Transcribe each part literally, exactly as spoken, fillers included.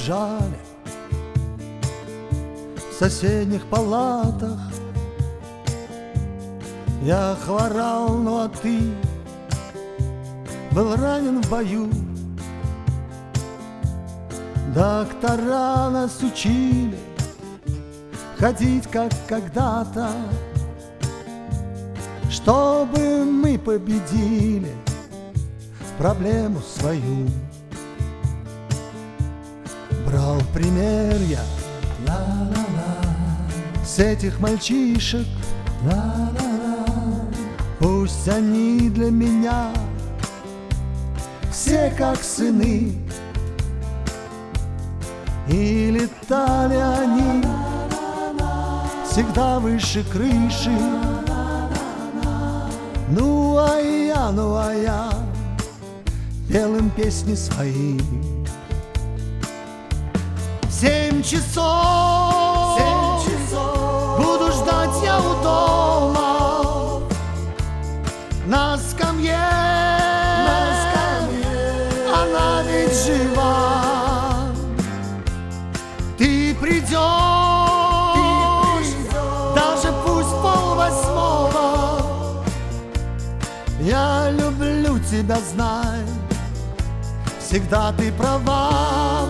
лежали в соседних палатах. Я хворал, ну а ты был ранен в бою. Доктора нас учили ходить, как когда-то, чтобы мы победили проблему свою. Брал пример я с этих мальчишек, пусть они для меня все как сыны. И летали они всегда выше крыши. Ну а я, ну а я пел им песни свои. Семь часов, Семь часов буду ждать я у дома, на скамье, на скамье она ведь жива. Ты придешь, Ты придешь, даже пусть полвосьмого. Я люблю тебя, знай, всегда ты права.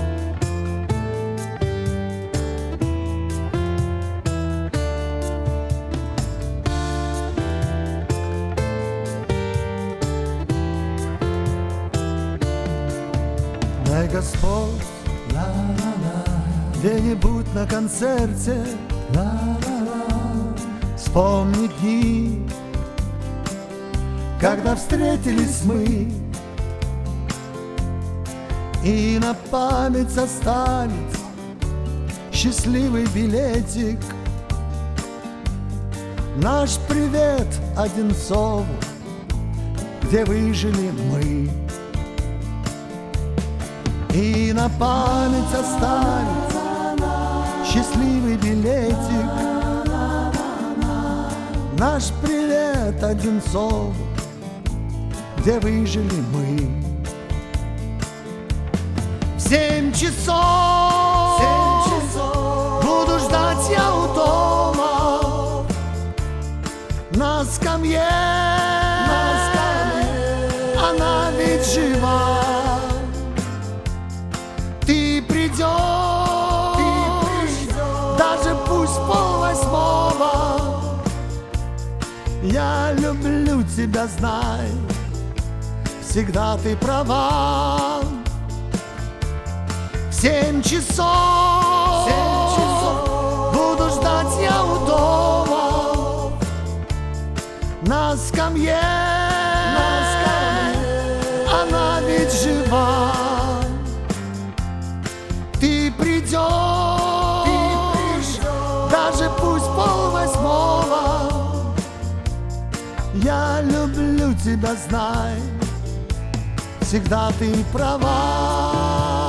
Дай Господь где-нибудь на концерте вспомни дни, когда встретились мы, и на память оставить счастливый билетик. Наш привет Одинцову, где выжили мы. И на память оставить счастливый билетик. Наш привет Одинцову, где выжили мы. В семь часов, семь часов буду ждать я у дома, на скамье, на скамье она ведь жива. Ты придешь, Ты придешь, даже пусть полвосьмого. Я люблю тебя, знай, всегда ты права. В семь часов, семь часов буду ждать я у дома, на скамье, на скамье она ведь жива. Ты придешь, Ты придешь, даже пусть полвосьмого. Я люблю тебя, знай, всегда ты права.